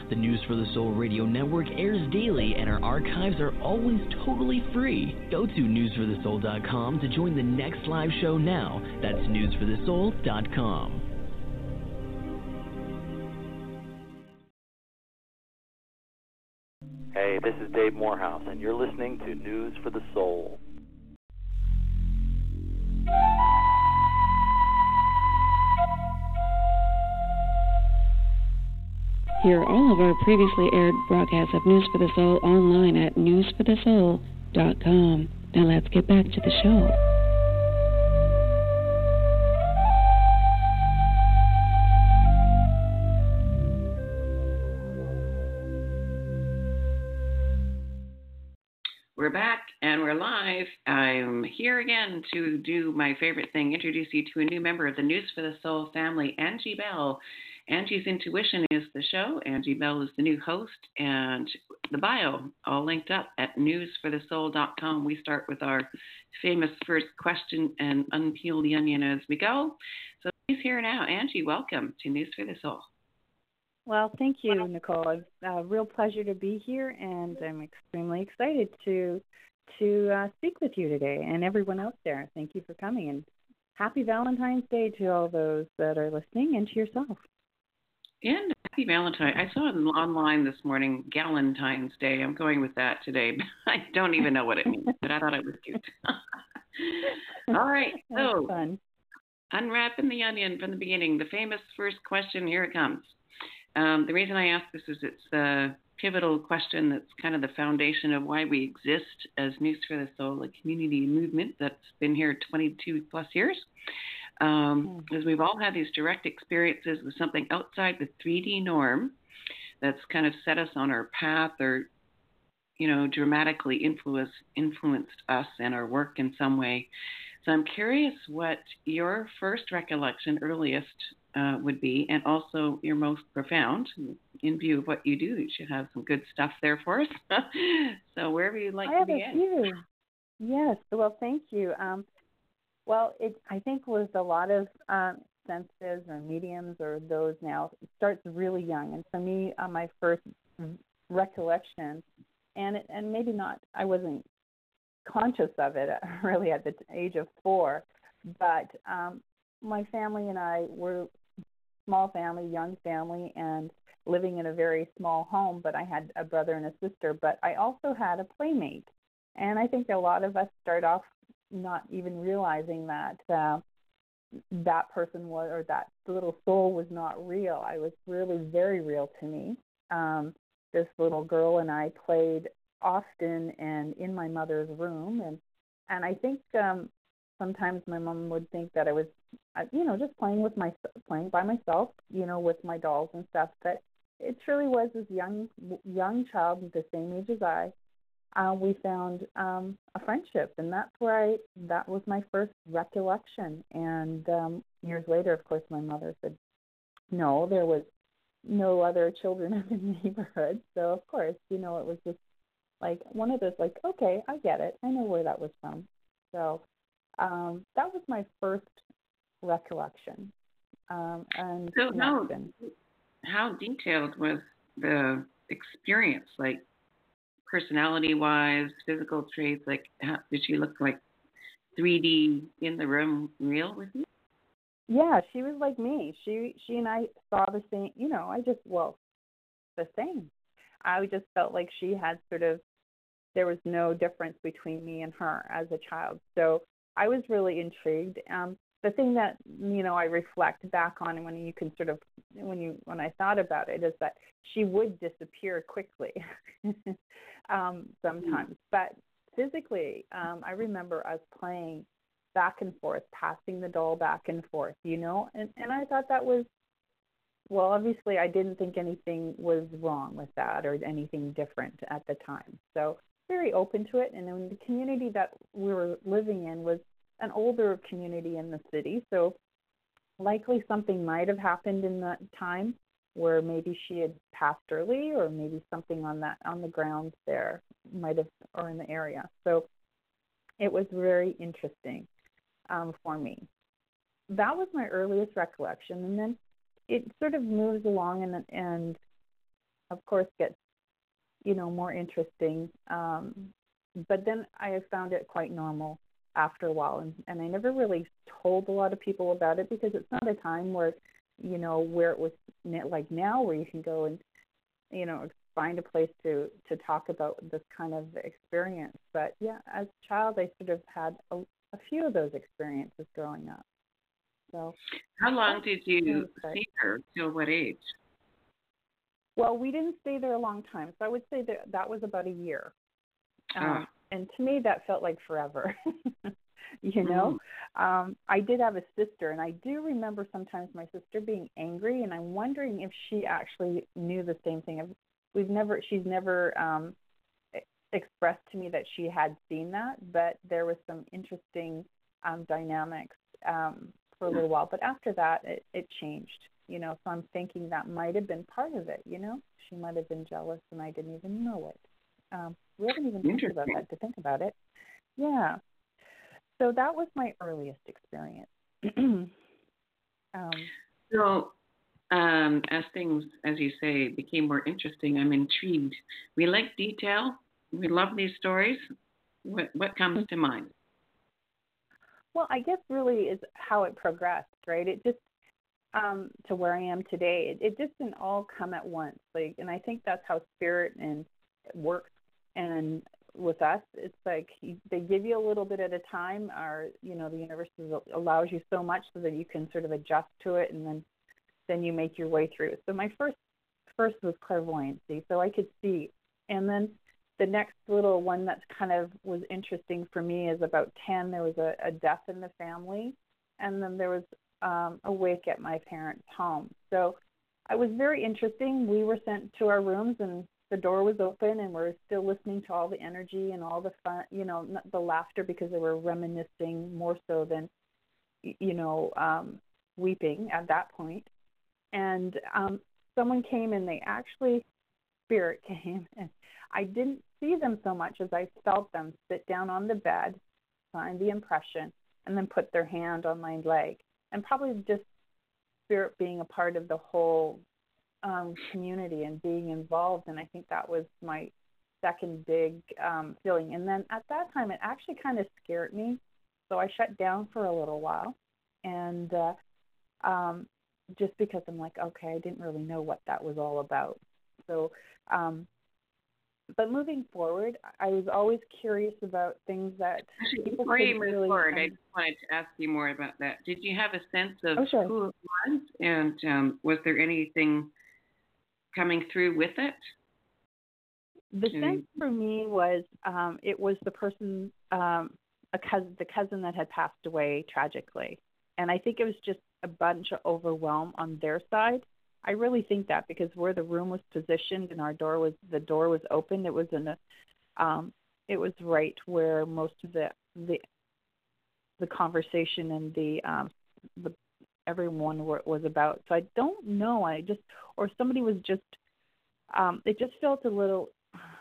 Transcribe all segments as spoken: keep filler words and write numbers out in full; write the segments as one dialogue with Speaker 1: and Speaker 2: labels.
Speaker 1: The News for the Soul radio network airs daily, and our archives are always totally free. Go to news for the soul dot com to join the next live show now. That's news for the soul dot com.
Speaker 2: Hey, this is Dave Morehouse, and you're listening to News for the Soul.
Speaker 3: Hear all of our previously aired broadcasts of News for the Soul online at news for the soul dot com. Now let's get back to the show.
Speaker 4: We're back and we're live. I'm here again to do my favorite thing, introduce you to a new member of the News for the Soul family, Angie Bell. Angie's Intuition is the show. Angie Bell is the new host, and the bio all linked up at news for the soul dot com. We start with our famous first question and unpeel the onion as we go. So she's here now. Angie, welcome to News for the Soul.
Speaker 5: Well, thank you, Nicole. It's a real pleasure to be here, and I'm extremely excited to to uh, speak with you today and everyone out there. Thank you for coming, and happy Valentine's Day to all those that are listening and to yourself.
Speaker 4: And happy Valentine. I saw it online this morning, Galentine's Day. I'm going with that today. I don't even know what it means, but I thought it was cute. All right, so
Speaker 5: fun.
Speaker 4: Unwrapping the onion from the beginning. The famous first question, here it comes. Um, the reason I ask this is it's the pivotal question that's kind of the foundation of why we exist as News for the Soul, a community movement that's been here twenty-two plus years. Um, because we've all had these direct experiences with something outside the three D norm that's kind of set us on our path or, you know, dramatically influence, influenced us and our work in some way. So I'm curious what your first recollection, earliest, uh, would be, and also your most profound. In view of what you do, you should have some good stuff there for us. So wherever you'd like
Speaker 5: I
Speaker 4: to
Speaker 5: have
Speaker 4: begin.
Speaker 5: a few. Yes, well, thank you. Um, well, it I think with a lot of um, senses or mediums or those now, it starts really young. And for me, uh, my first recollection, and it, and maybe not, I wasn't conscious of it really at the age of four, but um, my family and I were small family, young family, and living in a very small home, but I had a brother and a sister, but I also had a playmate. And I think a lot of us start off not even realizing that uh, that person was, or that little soul was not real. I was really very real to me. Um, this little girl and I played often and in my mother's room, and and I think um, sometimes my mom would think that I was, you know, just playing with my playing by myself, you know, with my dolls and stuff. But it truly was this young young child, the same age as I. Uh, we found um, a friendship, and that's where I that was my first recollection. And um, years later, of course, my mother said, no, there was no other children in the neighborhood. So of course, you know, it was just like one of those, like, okay, I get it. I know where that was from. So um, that was my first recollection. Um, and
Speaker 4: so how, how detailed was the experience, like personality-wise, physical traits? Like, how, did she look like three D in the room, real with you?
Speaker 5: Yeah, she was like me. She she and I saw the same, you know, I just, well, the same. I just felt like she had sort of, there was no difference between me and her as a child. So I was really intrigued. Um, the thing that, you know, I reflect back on when you can sort of, when you, when I thought about it, is that she would disappear quickly um, sometimes. But physically, um, I remember us playing back and forth, passing the doll back and forth, you know, and, and I thought that was, well, obviously I didn't think anything was wrong with that or anything different at the time. So very open to it. And then the community that we were living in was an older community in the city. So likely something might have happened in that time where maybe she had passed early, or maybe something on that, on the grounds there might have, or in the area. So it was very interesting um, for me. That was my earliest recollection. And then it sort of moves along, and and of course, gets, you know, more interesting. Um, but then I found it quite normal after a while, and, and I never really told a lot of people about it because it's not a time where, you know, where it was like now where you can go and, you know, find a place to, to talk about this kind of experience. But yeah, as a child, I sort of had a, a few of those experiences growing up. So,
Speaker 4: how long did you see her? Till what age?
Speaker 5: Well, we didn't stay there a long time, so I would say that that was about a year. Um,
Speaker 4: oh.
Speaker 5: And to me, that felt like forever. you know, mm. um, I did have a sister, and I do remember sometimes my sister being angry, and I'm wondering if she actually knew the same thing. We've never, she's never um, expressed to me that she had seen that, but there was some interesting um, dynamics um, for a little while. But after that, it, it changed. You know, so I'm thinking that might have been part of it. You know, she might have been jealous, and I didn't even know it. Um, we haven't even talked about that to think about it. Yeah. So that was my earliest experience. um,
Speaker 4: so um, as things, as you say, became more interesting, I'm intrigued. We like detail. We love these stories. What, what comes to mind?
Speaker 5: Well, I guess really is how it progressed, right? It just, um, to where I am today, it, it just didn't all come at once. Like, and I think that's how spirit and works. And with us, it's like they give you a little bit at a time, or, you know, the universe allows you so much so that you can sort of adjust to it, and then then you make your way through. So my first first was clairvoyancy, so I could see. And then the next little one that's kind of was interesting for me is about ten, there was a, a death in the family, and then there was um, a wake at my parents' home. So it was very interesting. We were sent to our rooms, and the door was open, and we're still listening to all the energy and all the fun, you know, the laughter, because they were reminiscing more so than, you know, um, weeping at that point. And um, someone came, and they actually, spirit came, and I didn't see them so much as I felt them sit down on the bed, find the impression, and then put their hand on my leg. And probably just spirit being a part of the whole Um, community and being involved, and I think that was my second big um, feeling. And then at that time, it actually kind of scared me, so I shut down for a little while, and uh, um, just because I'm like, okay, I didn't really know what that was all about. So, um, but moving forward, I was always curious about things that
Speaker 4: Actually,
Speaker 5: people
Speaker 4: before you move
Speaker 5: really
Speaker 4: forward,
Speaker 5: um,
Speaker 4: I just wanted to ask you more about that. Did you have a sense of
Speaker 5: oh, sure.
Speaker 4: who it was, and um, was there anything coming through with it?
Speaker 5: The sense for me was um, it was the person, um, a cousin, the cousin that had passed away tragically, and I think it was just a bunch of overwhelm on their side. I really think that, because where the room was positioned and our door was the door was open, it was in a, um, it was right where most of the the the conversation and the um, the everyone were, was about. So I don't know. I just, or somebody was just, um, it just felt a little,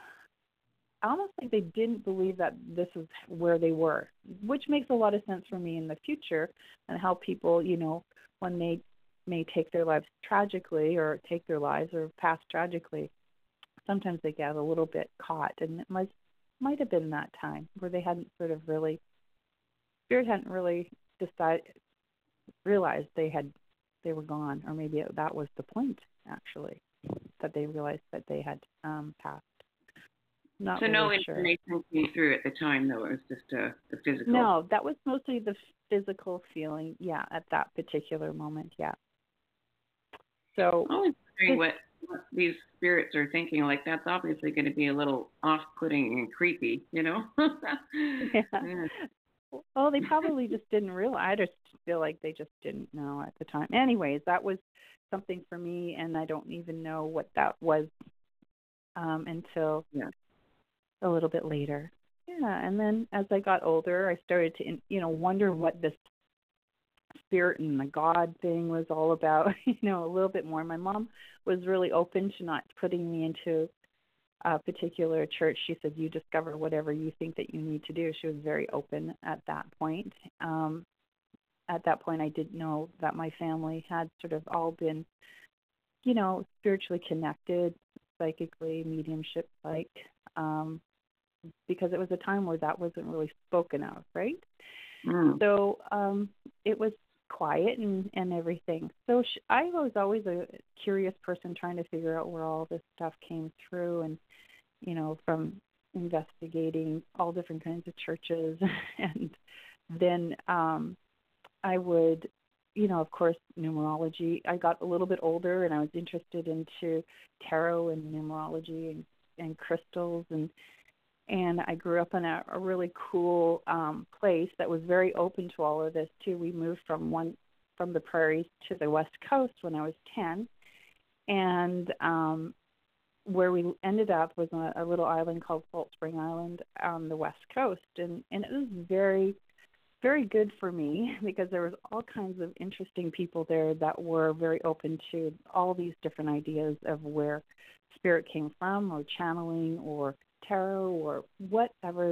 Speaker 5: almost like they didn't believe that this is where they were, which makes a lot of sense for me in the future, and how people, you know, when they may take their lives tragically, or take their lives or pass tragically, sometimes they get a little bit caught. And it might, might have been that time where they hadn't sort of really, spirit hadn't really decided, realized they had they were gone, or maybe that was the point, actually, that they realized that they had um, passed. Not
Speaker 4: so
Speaker 5: really
Speaker 4: no
Speaker 5: sure.
Speaker 4: information came through at the time, though. It was just a, a physical.
Speaker 5: No, that was mostly the physical feeling. Yeah, at that particular moment. Yeah. So.
Speaker 4: I was wondering what, what these spirits are thinking. Like, that's obviously going to be a little off-putting and creepy, you know?
Speaker 5: yeah. yeah. Well, they probably just didn't realize. I just feel like they just didn't know at the time. Anyways, that was something for me, and I don't even know what that was um, until
Speaker 4: yeah.
Speaker 5: a little bit later. Yeah, and then as I got older, I started to, you know, wonder what this spirit and the God thing was all about, you know, a little bit more. My mom was really open to not putting me into a particular church. She said, you discover whatever you think that you need to do. She was very open at that point. Um, at that point, I didn't know that my family had sort of all been, you know, spiritually connected psychically, mediumship-like, um, because it was a time where that wasn't really spoken of, right?
Speaker 4: Mm.
Speaker 5: So um, it was quiet and, and everything. So sh- I was always a curious person trying to figure out where all this stuff came through, and, you know, from investigating all different kinds of churches. And then um, I would, you know, of course, numerology. I got a little bit older and I was interested into tarot and numerology and, and crystals, and And I grew up in a, a really cool um, place that was very open to all of this too. We moved from one from the prairies to the West Coast when I was ten, and um, where we ended up was on a, a little island called Salt Spring Island on the West Coast, and and it was very, very good for me because there was all kinds of interesting people there that were very open to all these different ideas of where spirit came from, or channeling, or tarot, or whatever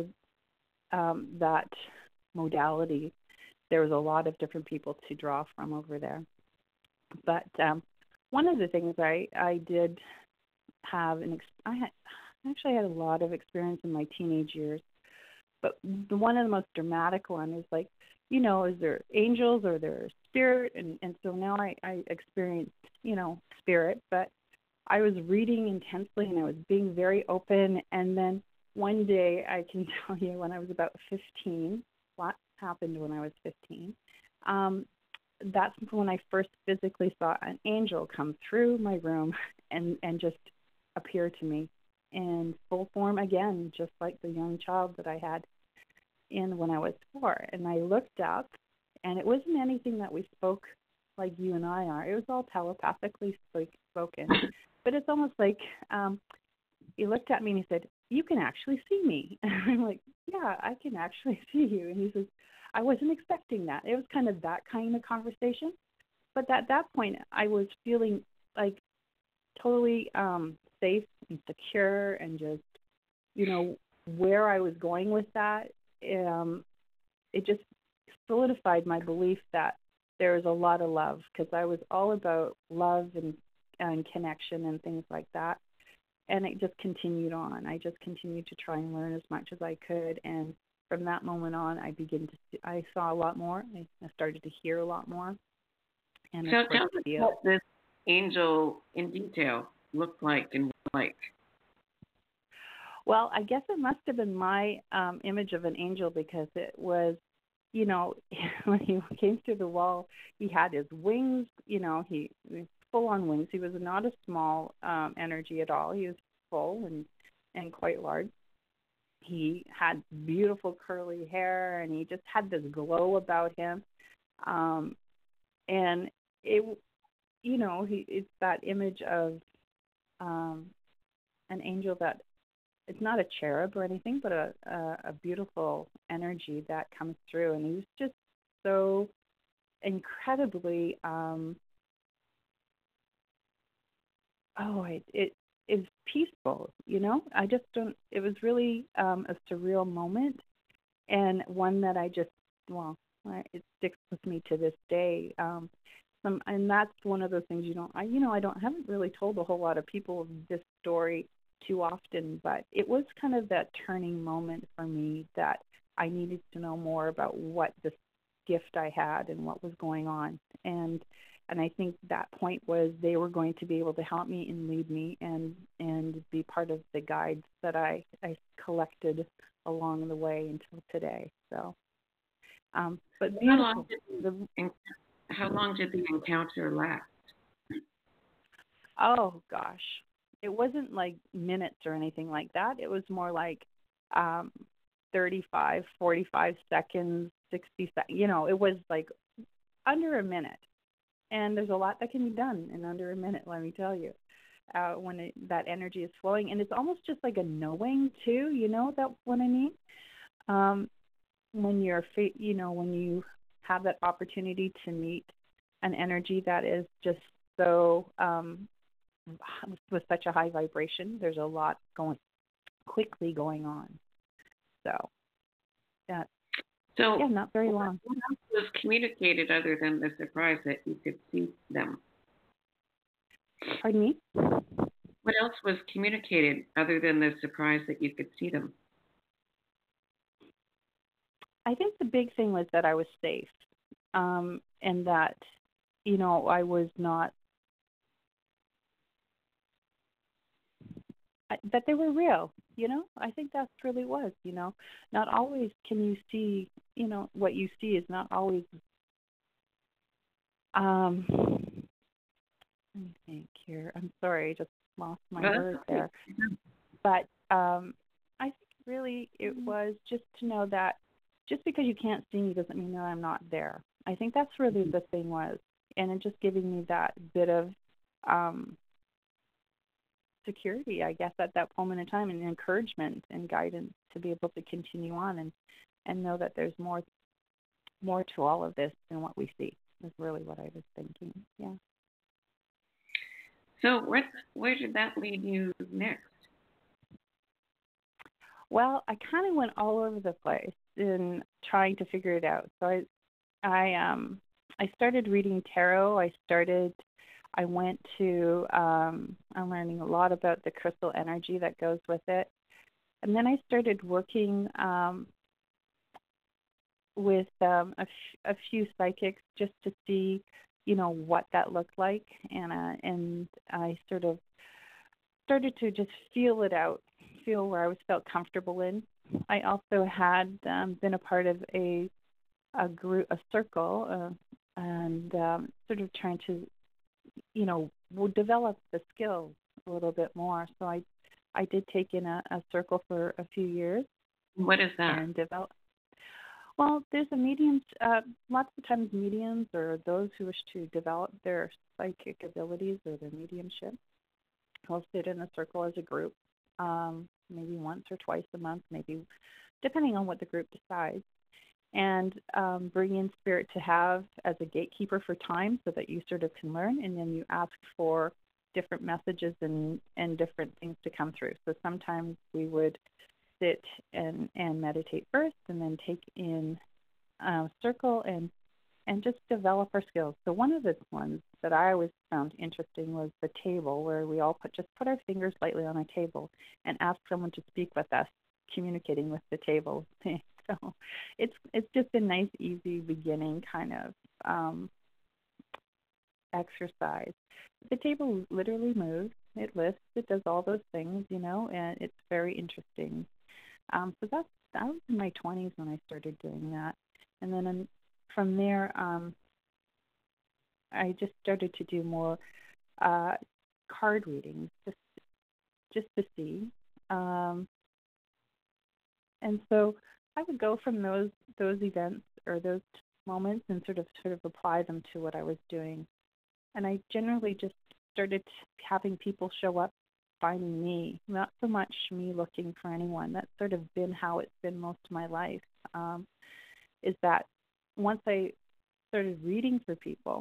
Speaker 5: um, that modality. There was a lot of different people to draw from over there. But um, one of the things I, I did have, an ex- I had, actually had a lot of experience in my teenage years, but the one of the most dramatic one is like, you know, is there angels or there spirit? And, and so now I, I experienced, you know, spirit, but I was reading intensely and I was being very open. And then one day, I can tell you, when I was about fifteen, what happened when I was fifteen, um, that's when I first physically saw an angel come through my room and, and just appear to me in full form again, just like the young child that I had in when I was four. And I looked up, and it wasn't anything that we spoke like you and I are. It was all telepathically spoken. But it's almost like um, he looked at me and he said, "You can actually see me." And I'm like, "Yeah, I can actually see you." And he says, "I wasn't expecting that." It was kind of that kind of conversation. But at that point, I was feeling like totally um, safe and secure, and just, you know, where I was going with that, um, it just solidified my belief that there was a lot of love, because I was all about love and and connection and things like that. And it just continued on. I just continued to try and learn as much as I could. And from that moment on, I began to see, I saw a lot more. I started to hear a lot more. And
Speaker 4: so tell us what this angel in detail looked like and was like.
Speaker 5: Well, I guess it must have been my um, image of an angel, because it was, you know, when he came through the wall, he had his wings, you know, he full on wings. He was not a small um, energy at all. He was full and, and quite large. He had beautiful curly hair, and he just had this glow about him. Um, and it, you know, he, it's that image of um, an angel that, it's not a cherub or anything, but a, a, a beautiful energy that comes through. And he was just so incredibly, um, oh, it, it is peaceful, you know? I just don't, it was really um, a surreal moment, and one that I just, well, it sticks with me to this day. Um, some, and that's one of those things you don't, I, you know, I don't, haven't really told a whole lot of people this story too often, but it was kind of that turning moment for me that I needed to know more about what this gift I had and what was going on. And and I think that point was they were going to be able to help me and lead me and and be part of the guides that I, I collected along the way until today. So, um, but
Speaker 4: how long, did
Speaker 5: the,
Speaker 4: the, how long did the encounter last?
Speaker 5: Oh, gosh. It wasn't like minutes or anything like that. It was more like um, thirty-five, forty-five seconds, sixty seconds. You know, it was like under a minute. And there's a lot that can be done in under a minute, let me tell you, uh, when it, that energy is flowing. And it's almost just like a knowing, too, you know that what I mean? Um, when you're, you know, when you have that opportunity to meet an energy that is just so, um, with such a high vibration, there's a lot going, quickly going on. So, yeah.
Speaker 4: So,
Speaker 5: yeah, not very long.
Speaker 4: What else was communicated other than the surprise that you could see them?
Speaker 5: Pardon me?
Speaker 4: What else was communicated other than the surprise that you could see them?
Speaker 5: I think the big thing was that I was safe, um, and that, you know, I was not, I, that they were real, you know. I think that's really was, you know. Not always can you see, you know, what you see is not always, um, let me think here. I'm sorry, I just lost my
Speaker 4: Well,
Speaker 5: word
Speaker 4: that's
Speaker 5: there. But um, I think really it was just to know that just because you can't see me doesn't mean that I'm not there. I think that's really the thing was, and it just giving me that bit of um, security, I guess, at that moment in time, and encouragement and guidance to be able to continue on and, and know that there's more more to all of this than what we see. Is really what I was thinking. Yeah.
Speaker 4: So what, where did that lead you next?
Speaker 5: Well, I kind of went all over the place in trying to figure it out. So I, I um, I started reading tarot. I started. I went to. Um, I'm learning a lot about the crystal energy that goes with it, and then I started working um, with um, a, f- a few psychics just to see, you know, what that looked like, and uh, and I sort of started to just feel it out, feel where I was felt comfortable in. I also had um, been a part of a a group, a circle, uh, and um, sort of trying to, you know, develop the skills a little bit more. So I I did take in a, a circle for a few years.
Speaker 4: What is that?
Speaker 5: And develop. Well, there's a mediums. Uh, lots of times, mediums or those who wish to develop their psychic abilities or their mediumship will sit in a circle as a group, um, maybe once or twice a month, maybe depending on what the group decides, and um, bring in spirit to have as a gatekeeper for time so that you sort of can learn, and then you ask for different messages and, and different things to come through. So sometimes we would sit and, and meditate first and then take in a circle and and just develop our skills. So one of the ones that I always found interesting was the table, where we all put just put our fingers lightly on a table and ask someone to speak with us, communicating with the table. So it's it's just a nice, easy beginning kind of um, exercise. The table literally moves, it lifts, it does all those things, you know, and it's very interesting. Um, so that's that was in my twenties when I started doing that, and then in, from there, um, I just started to do more uh, card readings, just just to see, um, and so I would go from those those events or those moments and sort of sort of apply them to what I was doing, and I generally just started having people show up finding me, not so much me looking for anyone. That's sort of been how it's been most of my life, um, is that once I started reading for people,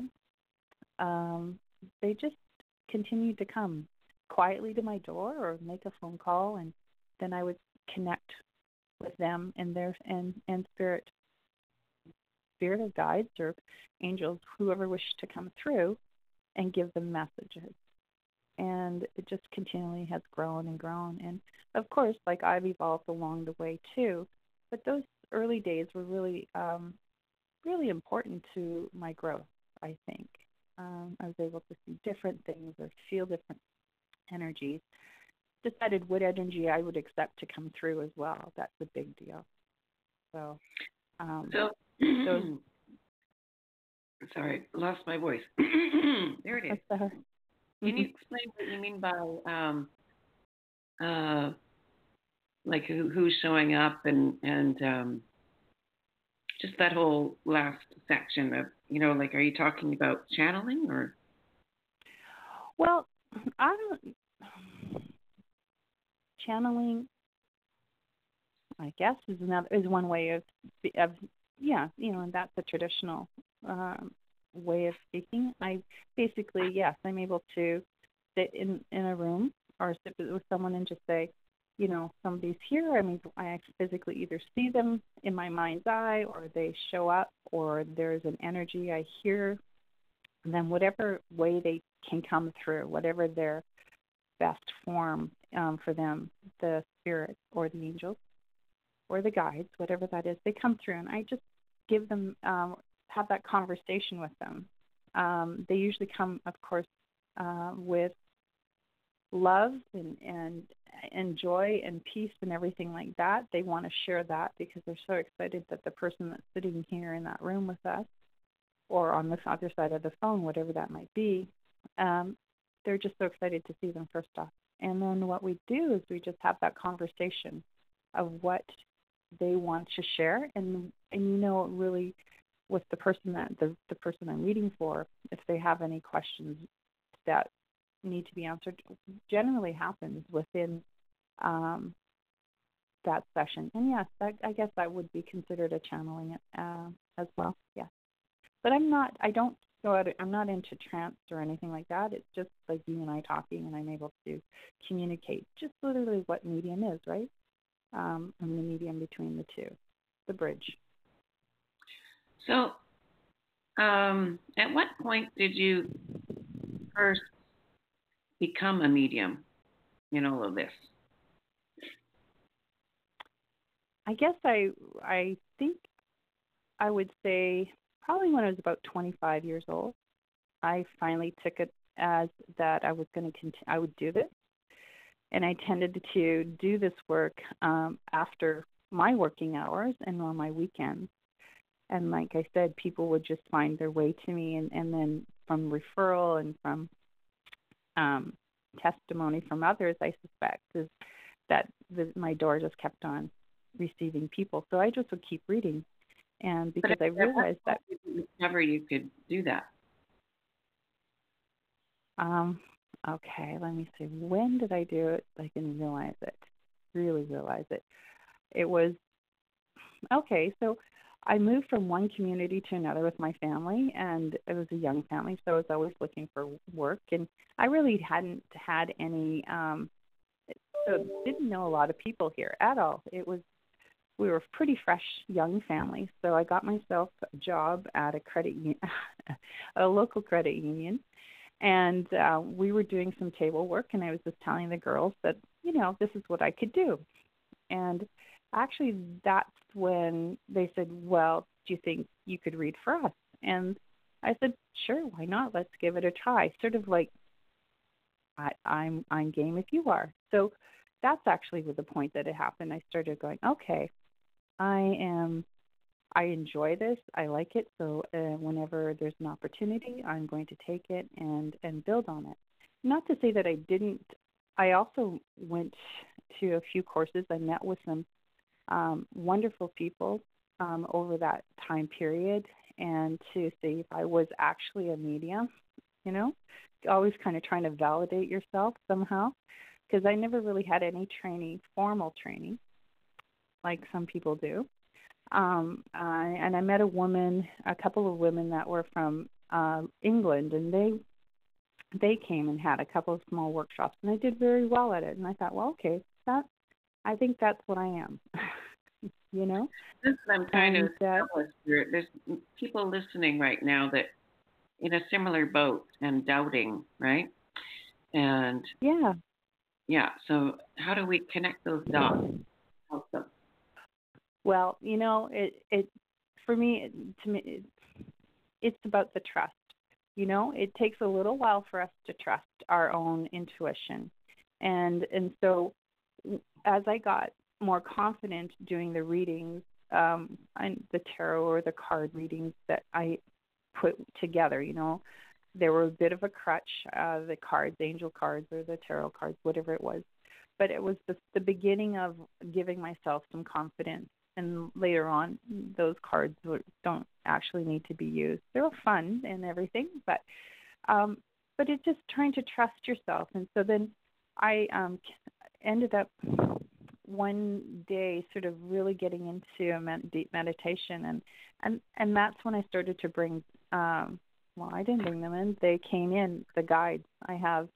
Speaker 5: um, they just continued to come quietly to my door or make a phone call, and then I would connect with them and their and, and spirit, spirit of guides or angels, whoever wished to come through, and give them messages. And it just continually has grown and grown. And of course, like I've evolved along the way too. But those early days were really, um, really important to my growth, I think. Um, I was able to see different things or feel different energies. Decided what energy I would accept to come through as well. That's a big deal. So, um,
Speaker 4: so
Speaker 5: those,
Speaker 4: sorry, lost my voice. There it is.
Speaker 5: uh,
Speaker 4: Can you explain what you mean by um, uh, like who, who's showing up and and um, just that whole last section of, you know, like, are you talking about channeling or?
Speaker 5: Well, I don't. Channeling, I guess, is another is one way of of yeah, you know, and that's a traditional um, way of speaking. I basically, yes, I'm able to sit in, in a room or sit with someone and just say, you know, somebody's here. I mean, I physically either see them in my mind's eye, or they show up, or there's an energy I hear, and then whatever way they can come through, whatever their best form um, for them, the spirit or the angels or the guides, whatever that is. They come through, and I just give them, um, have that conversation with them. Um, they usually come, of course, uh, with love and, and and joy and peace and everything like that. They want to share that because they're so excited that the person that's sitting here in that room with us or on the other side of the phone, whatever that might be, um, they're just so excited to see them first off. And then what we do is we just have that conversation of what they want to share. And, and you know, really with the person that the, the person I'm reading for, if they have any questions that need to be answered, generally happens within um, that session. And yes, that, I guess that would be considered a channeling uh, as well. Yeah, but I'm not. I don't go out. I'm not into trance or anything like that. It's just like you and I talking, and I'm able to communicate. Just literally what medium is, right? Um, I'm the medium between the two, the bridge.
Speaker 4: So, um, at what point did you first become a medium in all of this?
Speaker 5: I guess I I think I would say probably when I was about twenty-five years old. I finally took it as that I was going to continue. I would do this, and I tended to do this work um, after my working hours and on my weekends. And like I said, people would just find their way to me, and, and then from referral and from um, testimony from others, I suspect, is that the, my door just kept on receiving people. So I just would keep reading. And because I realized that...
Speaker 4: Did you discover you could do that?
Speaker 5: Um, okay, let me see. When did I do it? I can realize it, really realize it. It was, okay, so I moved from one community to another with my family, and it was a young family, so I was always looking for work, and I really hadn't had any, um, so didn't know a lot of people here at all. It was, we were a pretty fresh young family, so I got myself a job at a credit union, a local credit union, and uh, we were doing some table work, and I was just telling the girls that, you know, this is what I could do. And actually, that's when they said, well, do you think you could read for us? And I said, sure, why not? Let's give it a try. Sort of like, I, I'm, I'm game if you are. So that's actually the point that it happened. I started going, okay, I am, I enjoy this. I like it. So uh, whenever there's an opportunity, I'm going to take it and, and build on it. Not to say that I didn't. I also went to a few courses. I met with some um, wonderful people um, over that time period, and to see if I was actually a medium, you know, always kind of trying to validate yourself somehow, because I never really had any training, formal training, like some people do. Um, I, and I met a woman, a couple of women that were from uh, England, and they they came and had a couple of small workshops, and I did very well at it. And I thought, well, okay, that I think that's what I am. You know,
Speaker 4: this is what I'm trying
Speaker 5: and,
Speaker 4: to establish here. There's people listening right now that in a similar boat and doubting, right? And
Speaker 5: yeah,
Speaker 4: yeah. So how do we connect those dots? Help them.
Speaker 5: Well, you know, it it for me, to me, it, it's about the trust. You know, it takes a little while for us to trust our own intuition, and and so as I got more confident doing the readings, um, and the tarot or the card readings that I put together, you know, there were a bit of a crutch, uh, the cards, angel cards or the tarot cards, whatever it was. But it was the, the beginning of giving myself some confidence. And later on, those cards were, don't actually need to be used. They're fun and everything, but um, but it's just trying to trust yourself. And so then I um, ended up one day sort of really getting into a med- deep meditation, and, and, and that's when I started to bring, um, well, I didn't bring them in. They came in, the guides. I have,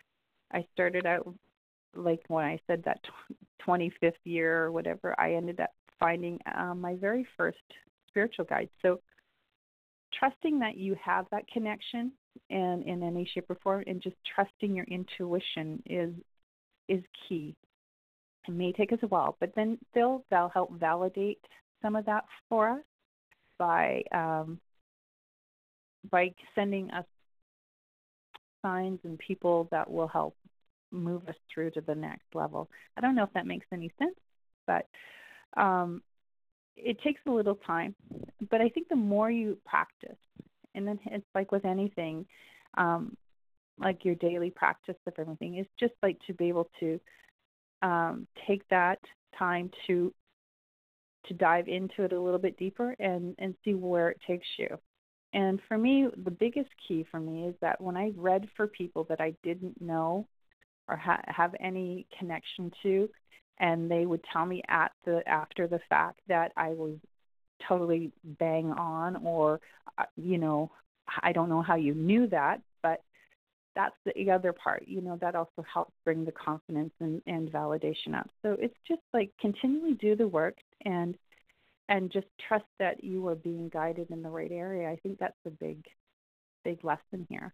Speaker 5: I started out, like when I said that twenty-fifth year or whatever, I ended up finding um, my very first spiritual guide. So trusting that you have that connection and in any shape or form, and just trusting your intuition is is key. It may take us a while, but then they'll they'll help validate some of that for us by um, by sending us signs and people that will help move us through to the next level. I don't know if that makes any sense, but um, it takes a little time. But I think the more you practice, and then it's like with anything, um, like your daily practice of everything, it's just like to be able to um, take that time to to dive into it a little bit deeper and, and see where it takes you. And for me, the biggest key for me is that when I read for people that I didn't know or ha- have any connection to, and they would tell me at the after the fact that I was totally bang on, or, uh, you know, I don't know how you knew that, but that's the other part, you know, that also helps bring the confidence and, and validation up. So it's just like continually do the work and and just trust that you are being guided in the right area. I think that's a big, big lesson here.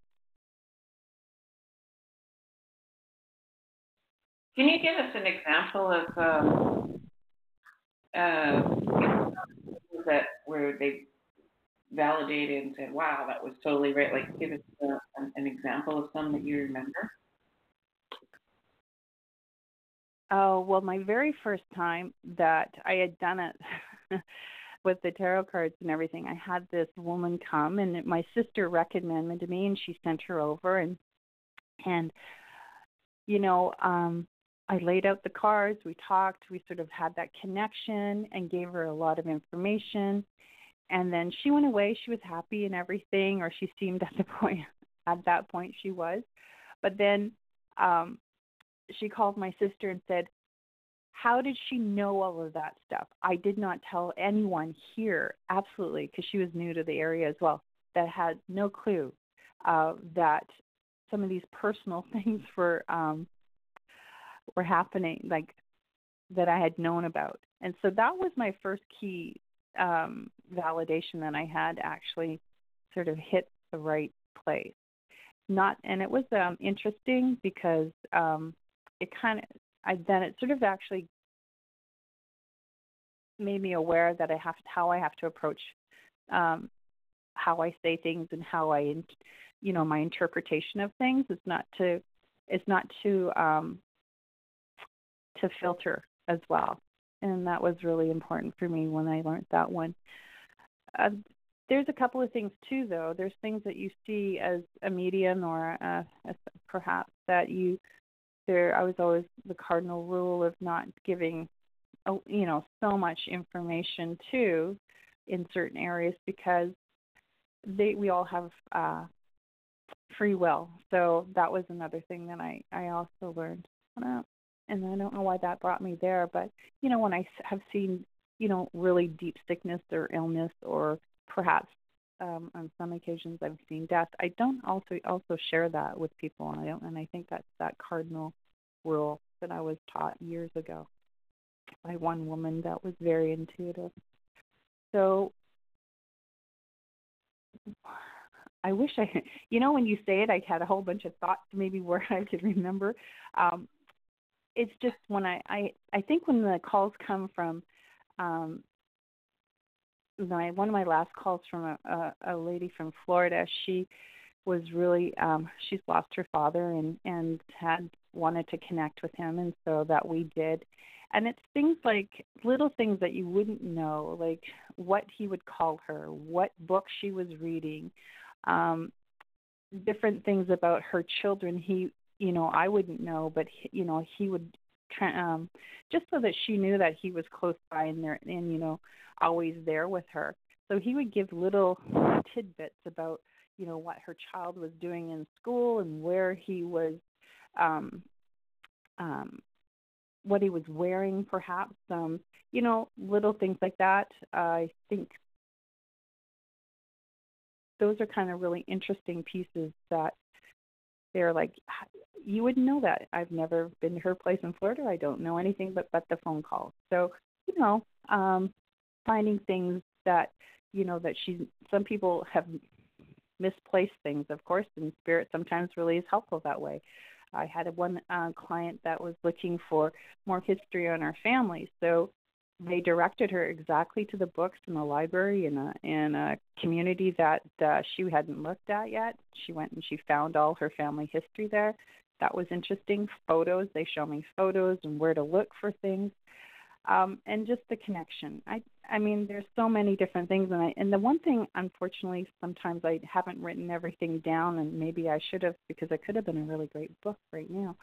Speaker 4: Can you give us an example of um, uh, that where they validated and said, wow, that was totally right? Like, give us uh, an, an example of some that you remember.
Speaker 5: Oh, well, my very first time that I had done it with the tarot cards and everything, I had this woman come, and my sister recommended me, and she sent her over, and, and you know, um, I laid out the cards, we talked, we sort of had that connection and gave her a lot of information. And then she went away. She was happy and everything, or she seemed at the point, at that point she was. But then um, she called my sister and said, how did she know all of that stuff? I did not tell anyone here, absolutely, because she was new to the area as well, that had no clue uh, that some of these personal things were um, were happening, like that I had known about. And so that was my first key um, validation that I had actually sort of hit the right place. Not, and it was um, interesting because um, it kind of, I then it sort of actually made me aware that I have to, how I have to approach um, how I say things and how I, you know, my interpretation of things is not to, it's not to, um, to filter as well. And that was really important for me when I learned that one. Uh, there's a couple of things too, though. There's things that you see as a medium or uh, as perhaps that you, there, I was always the cardinal rule of not giving, you know, so much information to in certain areas because they, we all have uh, free will. So that was another thing that I, I also learned. Uh, and I don't know why that brought me there, but, you know, when I have seen, you know, really deep sickness or illness, or perhaps um, on some occasions I've seen death, I don't also also share that with people, and I don't, and I think that's that cardinal rule that I was taught years ago by one woman that was very intuitive. So I wish I, you know, when you say it, I had a whole bunch of thoughts maybe where I could remember. Um, it's just when I, I, I think when the calls come from, um, my, one of my last calls from a, a, a lady from Florida, she was really, um, she's lost her father and, and had wanted to connect with him, and so that we did. And it's things like little things that you wouldn't know, like what he would call her, what book she was reading, um, different things about her children. He, you know, I wouldn't know, but he, you know, he would, um, just so that she knew that he was close by and there, and you know, always there with her. So he would give little tidbits about, you know, what her child was doing in school and where he was, um, um, what he was wearing, perhaps, um, you know, little things like that. Uh, I think those are kind of really interesting pieces that they're like, you wouldn't know that. I've never been to her place in Florida. I don't know anything but, but the phone call. So, you know, um, finding things that, you know, that she, some people have misplaced things, of course, and spirit sometimes really is helpful that way. I had a one uh, client that was looking for more history on our family, so they directed her exactly to the books in the library in a in a community that uh, she hadn't looked at yet. She went and she found all her family history there. That was interesting. Photos, they show me photos and where to look for things, um, and just the connection. I I mean, there's so many different things, and I and the one thing, unfortunately, sometimes I haven't written everything down, and maybe I should have, because it could have been a really great book right now.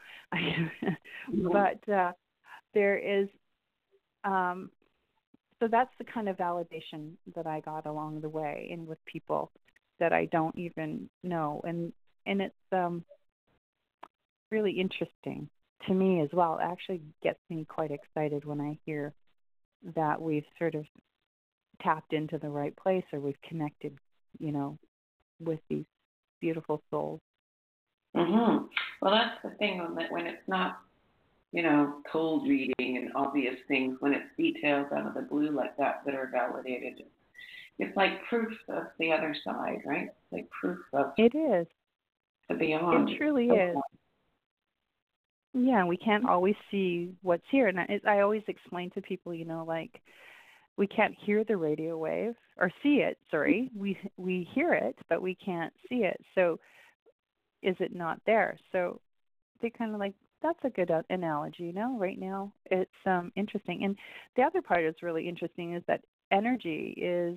Speaker 5: But uh, there is. Um, so that's the kind of validation that I got along the way, and with people that I don't even know, and and it's um, really interesting to me as well. It actually gets me quite excited when I hear that we've sort of tapped into the right place, or we've connected, you know, with these beautiful souls.
Speaker 4: Mm-hmm. Well, that's the thing, when when it's not, you know, cold reading and obvious things, when it's details out of the blue like that that are validated. It's like proof of the other side, right? Like proof of
Speaker 5: it is
Speaker 4: the beyond.
Speaker 5: It truly is. Yeah, we can't always see what's here. And I, I always explain to people, you know, like, we can't hear the radio wave or see it, sorry. We we hear it, but we can't see it. So is it not there? So they kind of like, that's a good analogy, you know, right now. It's um, interesting. And the other part that's really interesting is that energy is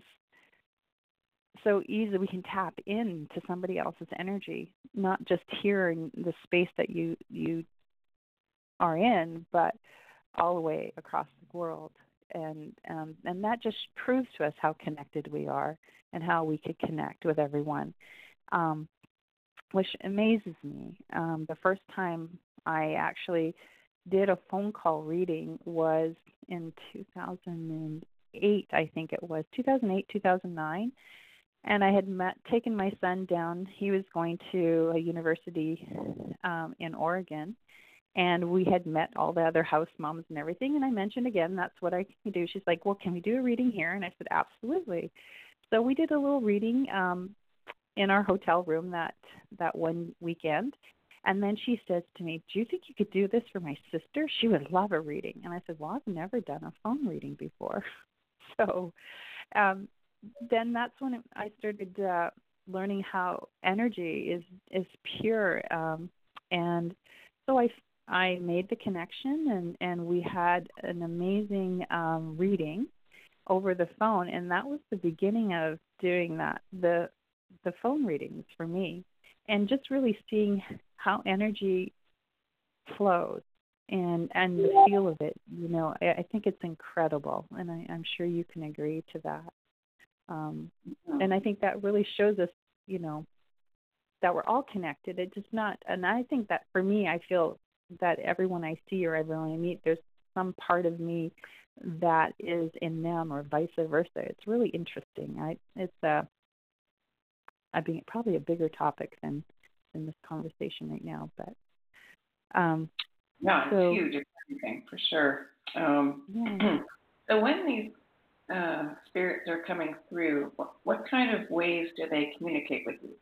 Speaker 5: so easy. We can tap into somebody else's energy, not just here in the space that you, you are in, but all the way across the world. And um, and that just proves to us how connected we are and how we could connect with everyone, um, which amazes me. Um, the first time I actually did a phone call reading was in two thousand eight, I think it was, two thousand eight, two thousand nine. And I had met, taken my son down. He was going to a university um, in Oregon. And we had met all the other house moms and everything. And I mentioned again, that's what I can do. She's like, well, can we do a reading here? And I said, absolutely. So we did a little reading um, in our hotel room that, that one weekend. And then she says to me, do you think you could do this for my sister? She would love a reading. And I said, well, I've never done a phone reading before. So um, then that's when it, I started uh, learning how energy is, is pure. Um, and so I I made the connection, and, and we had an amazing um, reading over the phone, and that was the beginning of doing that, the the phone readings for me, and just really seeing how energy flows and and the feel of it. You know, I, I think it's incredible, and I, I'm sure you can agree to that. Um, and I think that really shows us, you know, that we're all connected. It's just not, and I think that for me, I feel that everyone I see or everyone I meet, there's some part of me that is in them, or vice versa. It's really interesting. I, it's a, I mean, probably a bigger topic than in this conversation right now, but um,
Speaker 4: no, it's
Speaker 5: so,
Speaker 4: huge. It's everything for sure. Um,
Speaker 5: yeah.
Speaker 4: So when these uh, spirits are coming through, what, what kind of ways do they communicate with you?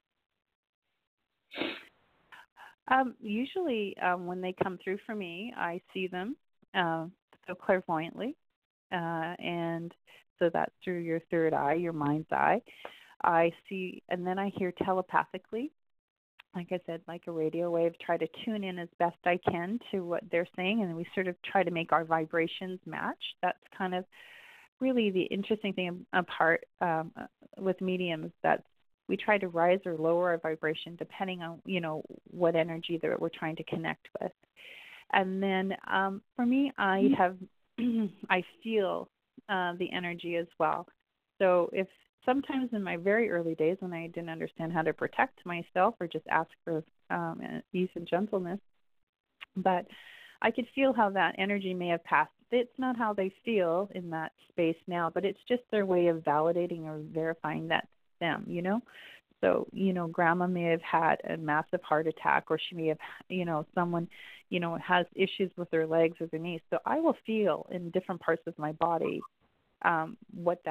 Speaker 5: Um, usually um, when they come through for me, I see them uh, so clairvoyantly, uh, and so that's through your third eye, your mind's eye. I see, and then I hear telepathically, like I said, like a radio wave, try to tune in as best I can to what they're saying, and we sort of try to make our vibrations match. That's kind of really the interesting thing apart um, with mediums, that we try to rise or lower our vibration depending on, you know, what energy that we're trying to connect with. And then um, for me, I have, I feel uh, the energy as well. So if sometimes in my very early days when I didn't understand how to protect myself or just ask for um, ease and gentleness, but I could feel how that energy may have passed. It's not how they feel in that space now, but it's just their way of validating or verifying that them, you know. So, you know, grandma may have had a massive heart attack, or she may have, you know, someone, you know, has issues with their legs or their knees. So I will feel in different parts of my body um, what that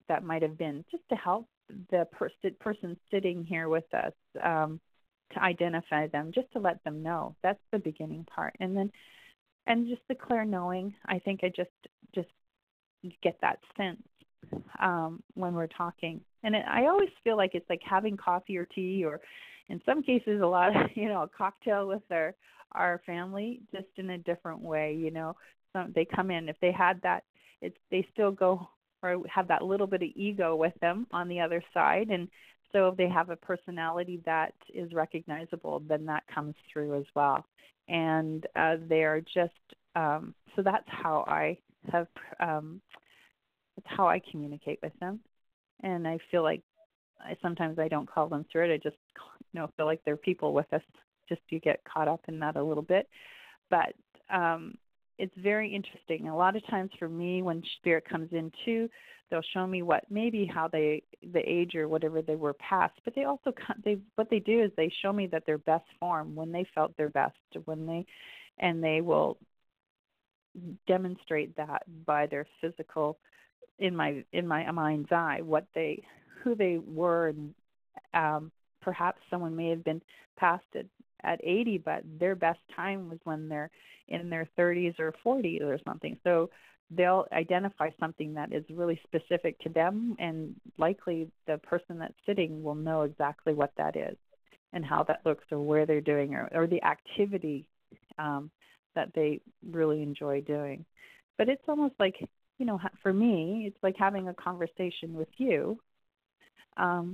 Speaker 5: that might have been, just to help the per- person sitting here with us um, to identify them, just to let them know. That's the beginning part. And then, and just the clear knowing, I think I just, just get that sense um, when we're talking. And it, I always feel like it's like having coffee or tea, or in some cases a lot of, you know, a cocktail with our, our family, just in a different way, you know. Some, they come in, if they had that, it's, they still go or have that little bit of ego with them on the other side. And so if they have a personality that is recognizable, then that comes through as well. And uh, they are just, um, so that's how I have, um, that's how I communicate with them. And I feel like I sometimes I don't call them through it. I just, you know, feel like they're people with us. Just you get caught up in that a little bit. But um, it's very interesting. A lot of times for me, when spirit comes in too, they'll show me what maybe how they the age or whatever they were past. But they also they what they do is they show me that their best form, when they felt their best, when they and they will demonstrate that by their physical, in my in my mind's eye, what they who they were. And um, perhaps someone may have been past it at eighty, but their best time was when they're in their thirties or forties or something. So they'll identify something that is really specific to them, and likely the person that's sitting will know exactly what that is and how that looks, or where they're doing, or, or the activity um, that they really enjoy doing. But it's almost like, you know, for me, it's like having a conversation with you um,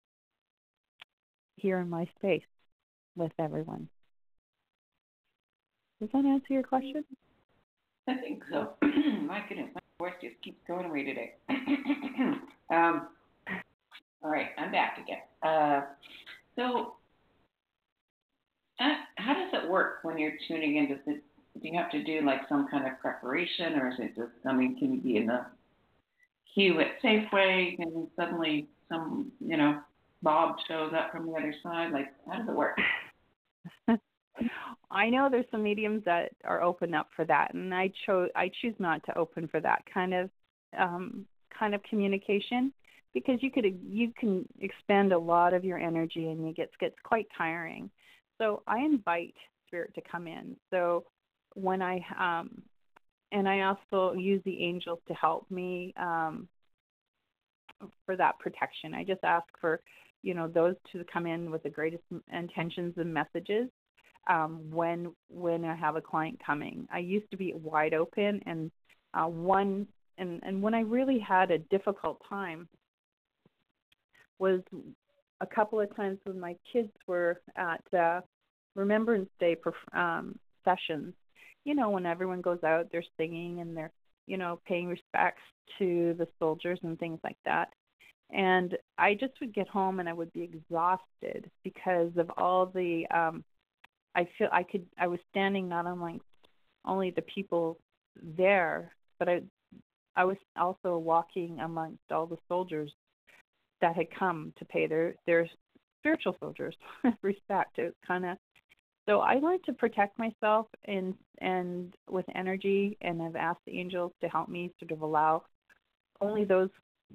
Speaker 5: here in my space with everyone. Does that answer your question?
Speaker 4: I think so. My goodness, my voice just keeps going away today. um, all right, I'm back again. Uh, so, uh, how does it work when you're tuning in? Does it, do you have to do like some kind of preparation, or is it just, I mean, can you be in the queue at Safeway and suddenly some, you know, Bob shows up from the other side? Like, how does it work?
Speaker 5: I know there's some mediums that are open up for that, and I chose I choose not to open for that kind of um, kind of communication, because you could you can expend a lot of your energy, and it gets gets quite tiring. So I invite spirit to come in. So when I um, and I also use the angels to help me um, for that protection. I just ask for, you know, those to come in with the greatest intentions and messages. Um, when when I have a client coming, I used to be wide open, and uh, one and, and when I really had a difficult time was a couple of times when my kids were at uh, Remembrance Day um, sessions. You know, when everyone goes out, they're singing and they're, you know, paying respects to the soldiers and things like that. And I just would get home and I would be exhausted because of all the um, I feel I could. I was standing not amongst only the people there, but I, I was also walking amongst all the soldiers that had come to pay their their spiritual soldiers respect. It was kind of so. I like to protect myself and and with energy, and I've asked the angels to help me sort of allow only those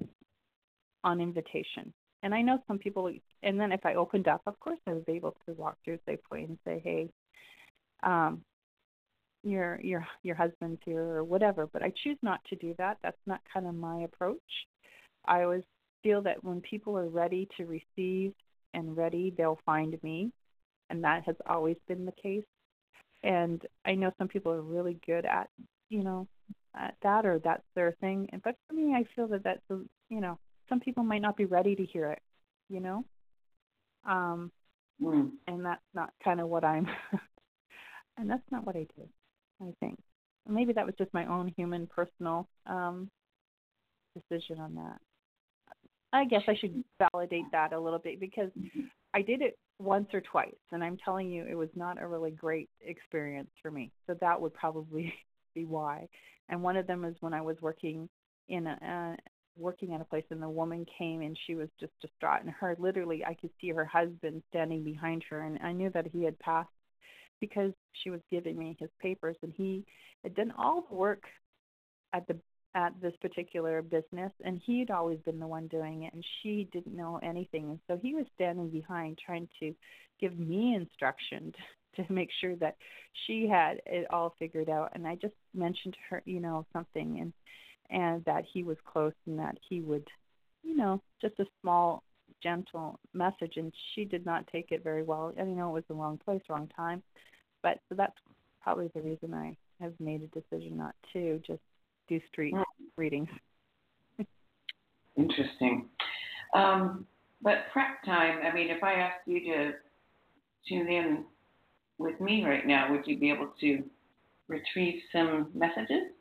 Speaker 5: on invitation. And I know some people, and then if I opened up, of course, I was able to walk through Safeway and say, hey, um, your your your husband's here or whatever. But I choose not to do that. That's not kind of my approach. I always feel that when people are ready to receive and ready, they'll find me. And that has always been the case. And I know some people are really good at, you know, at that, or that's their thing. But for me, I feel that that's, you know, some people might not be ready to hear it, you know, um, mm. and that's not kind of what I'm, and that's not what I do, I think. Maybe that was just my own human personal um, decision on that. I guess I should validate that a little bit, because I did it once or twice, and I'm telling you, it was not a really great experience for me. So that would probably be why. And one of them is when I was working in a, uh, working at a place, and the woman came and she was just distraught, and her literally I could see her husband standing behind her, and I knew that he had passed because she was giving me his papers, and he had done all the work at the at this particular business, and he'd always been the one doing it, and she didn't know anything. And so he was standing behind trying to give me instruction to, to make sure that she had it all figured out. And I just mentioned to her, you know, something, and and that he was close and that he would, you know, just a small, gentle message, and she did not take it very well. I know it was the wrong place, wrong time. But so that's probably the reason I have made a decision not to just do street readings.
Speaker 4: Interesting. Um, but prep time, I mean, if I asked you to tune in with me right now, would you be able to retrieve some messages?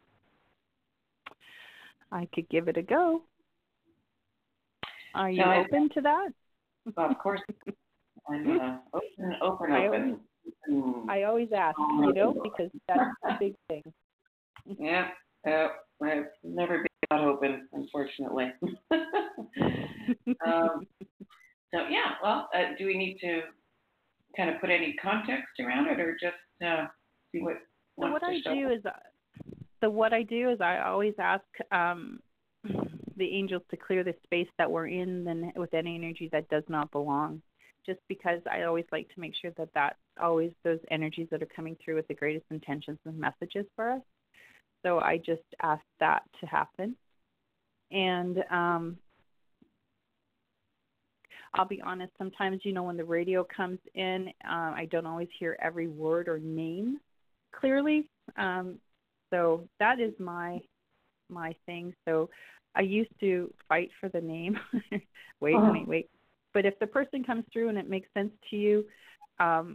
Speaker 5: I could give it a go. Are you
Speaker 4: no,
Speaker 5: open
Speaker 4: I,
Speaker 5: to that?
Speaker 4: Well, of course. I'm uh, open, open,
Speaker 5: I
Speaker 4: open.
Speaker 5: Always, I always ask, you know, because that's a big thing.
Speaker 4: Yeah. Uh, I've never been that open, unfortunately. um, so, yeah, well, uh, do we need to kind of put any context around it, or just uh, see what
Speaker 5: so what I
Speaker 4: show?
Speaker 5: do is, uh, so what I do is I always ask um, the angels to clear the space that we're in then with any energy that does not belong, just because I always like to make sure that that's always those energies that are coming through with the greatest intentions and messages for us. So I just ask that to happen. And um, I'll be honest, sometimes, you know, when the radio comes in, uh, I don't always hear every word or name clearly. Um, so that is my my thing. So I used to fight for the name. wait, uh-huh. wait, wait. But if the person comes through and it makes sense to you, um,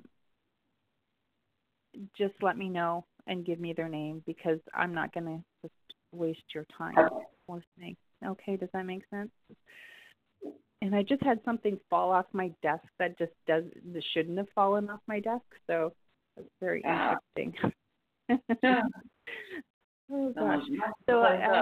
Speaker 5: just let me know and give me their name, because I'm not going to just waste your time listening. Okay, does that make sense? And I just had something fall off my desk that just does that shouldn't have fallen off my desk, so it's very
Speaker 4: yeah.
Speaker 5: interesting.
Speaker 4: yeah.
Speaker 5: Oh gosh. So uh,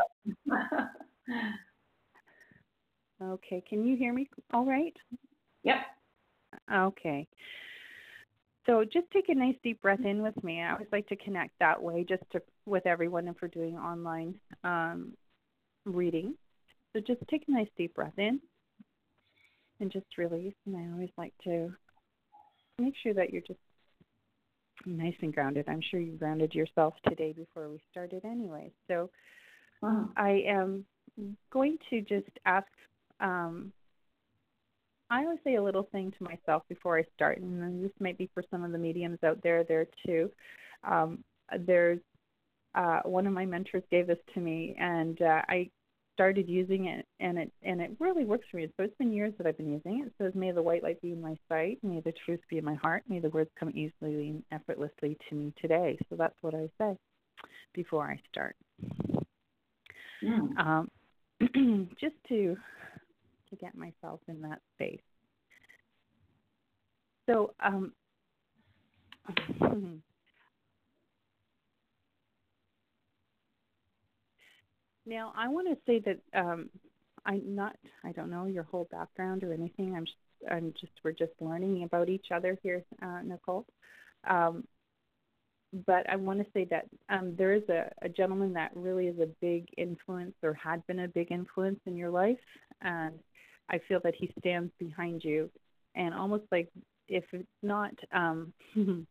Speaker 5: okay, can you hear me all right?
Speaker 4: Yep.
Speaker 5: Okay. So just take a nice deep breath in with me. I always like to connect that way, just to with everyone if we're doing online um, reading. So just take a nice deep breath in and just release. And I always like to make sure that you're just nice and grounded. I'm sure you grounded yourself today before we started anyway. So wow. I am going to just ask, um, I always say a little thing to myself before I start, and this might be for some of the mediums out there there too. Um, there's uh, one of my mentors gave this to me, and uh, I started using it, and it and it really works for me. So it's been years that I've been using it. It says, "May the white light be in my sight, may the truth be in my heart, may the words come easily and effortlessly to me today." So that's what I say before I start. Mm. Um, just to to get myself in that space. So, um, now I want to say that um, I'm not, I don't know your whole background or anything. I'm just, I'm just, we're just learning about each other here, uh, Nicole. Um, but I want to say that um, there is a, a gentleman that really is a big influence, or had been a big influence in your life, and I feel that he stands behind you, and almost like, if it's not, um, can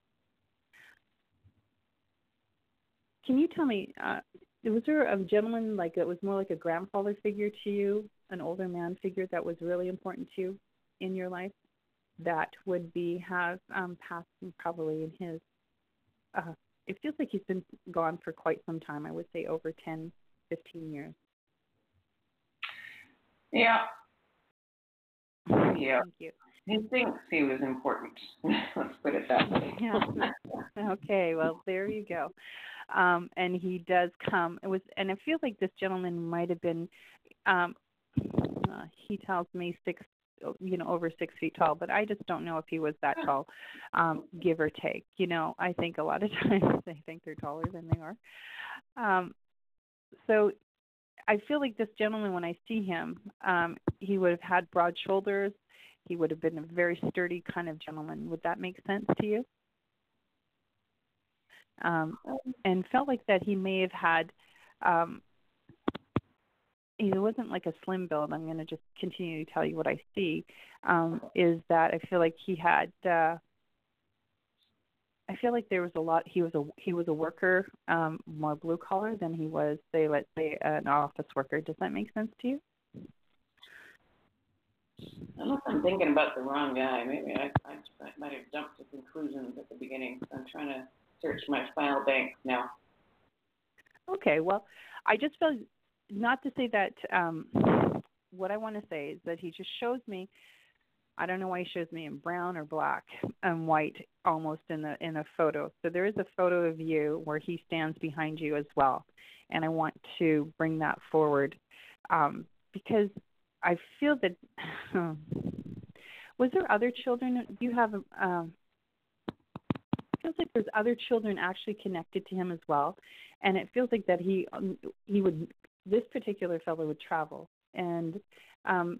Speaker 5: you tell me, uh, was there a gentleman, like it was more like a grandfather figure to you, an older man figure that was really important to you in your life, that would be, have um, passed probably in his, uh, it feels like he's been gone for quite some time, I would say over ten, fifteen years.
Speaker 4: Yeah. Yeah.
Speaker 5: Thank you.
Speaker 4: He thinks he was important. Let's put it that way.
Speaker 5: Yeah. Okay. Well, there you go. Um, and he does come. It was, and it feels like this gentleman might have been. Um, uh, he tells me six, you know, over six feet tall, but I just don't know if he was that tall, um, give or take. You know, I think a lot of times they think they're taller than they are. Um, so I feel like this gentleman, when I see him, um, he would have had broad shoulders. He would have been a very sturdy kind of gentleman. Would that make sense to you? Um, and felt like that he may have had um, he wasn't like a slim build. I'm going to just continue to tell you what I see. Um, is that I feel like he had. Uh, I feel like there was a lot. He was a he was a worker, um, more blue collar than he was, say, let's say, an office worker. Does that make sense to you?
Speaker 4: Unless I'm thinking about the wrong guy. Maybe I, I, I might have jumped to conclusions at the beginning. I'm trying to search my file bank now.
Speaker 5: Okay, well, I just feel, not to say that, um, what I want to say is that he just shows me, I don't know why he shows me in brown or black and white almost in the in a photo. So there is a photo of you where he stands behind you as well. And I want to bring that forward um, because I feel that, um, was there other children? Do you have, um, it feels like there's other children actually connected to him as well. And it feels like that he, um, he would, this particular fellow would travel and um,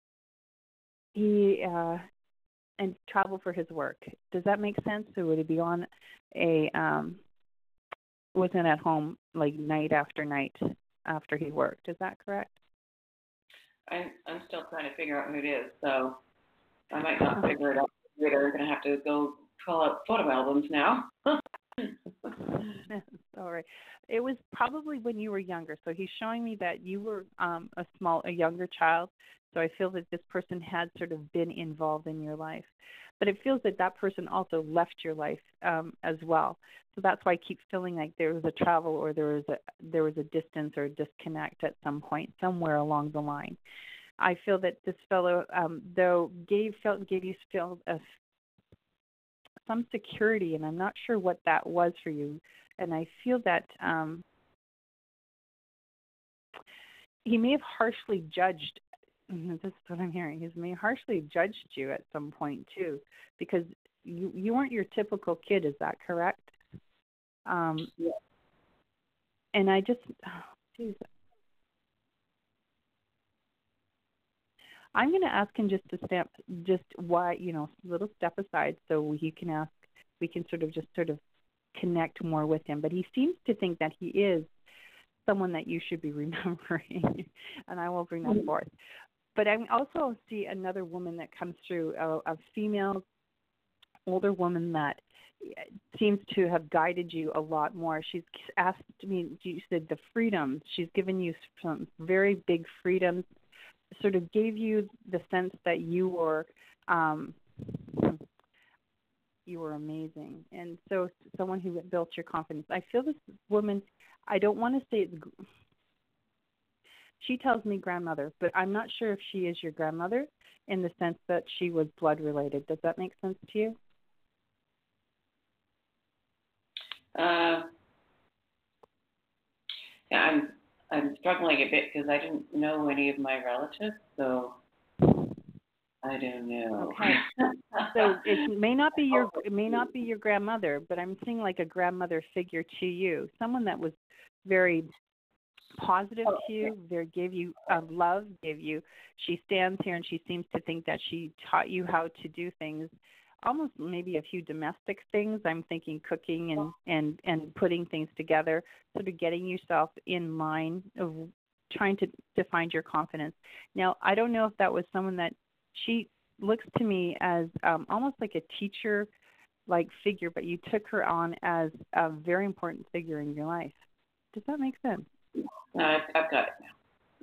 Speaker 5: he, uh, and travel for his work. Does that make sense? Or would he be on a, um, wasn't at home like night after night after he worked? Is that correct?
Speaker 4: I'm, I'm still trying to figure out who it is, so I might not figure it out. We're going to have to go call up photo albums now.
Speaker 5: All right. It was probably when you were younger. So he's showing me that you were um, a small, a younger child. So I feel that this person had sort of been involved in your life. But it feels that that person also left your life um, as well. So that's why I keep feeling like there was a travel or there was a there was a distance or a disconnect at some point, somewhere along the line. I feel that this fellow, um, though, gave felt gave you feel a, some security, and I'm not sure what that was for you. And I feel that um, he may have harshly judged. This is what I'm hearing. He may have harshly judged you at some point too, because you you weren't your typical kid. Is that correct? Um,
Speaker 4: yeah.
Speaker 5: And I just, oh, geez. I'm going to ask him just to step, just why, you know, a little step aside so he can ask, we can sort of just sort of connect more with him. But he seems to think that he is someone that you should be remembering, and I will bring that forth. But I also see another woman that comes through, a, a female, older woman that seems to have guided you a lot more. She's asked me, you said the freedoms. She's given you some very big freedoms, sort of gave you the sense that you were um, you were amazing. And so someone who built your confidence. I feel this woman, I don't want to say it's, she tells me grandmother, but I'm not sure if she is your grandmother in the sense that she was blood related. Does that make sense to you?
Speaker 4: Uh, yeah, I'm I'm struggling a bit because I didn't know any of my relatives, so I don't know.
Speaker 5: Okay. So it may not be your it may not be your grandmother, but I'm seeing like a grandmother figure to you, someone that was very positive to you, there gave you uh, love, gave you. She stands here and she seems to think that she taught you how to do things. Almost maybe a few domestic things. I'm thinking cooking and, and, and putting things together, sort of getting yourself in line of trying to, to find your confidence. Now, I don't know if that was someone that she looks to me as um, almost like a teacher-like figure, but you took her on as a very important figure in your life. Does that make sense?
Speaker 4: No, I've, I've got it now.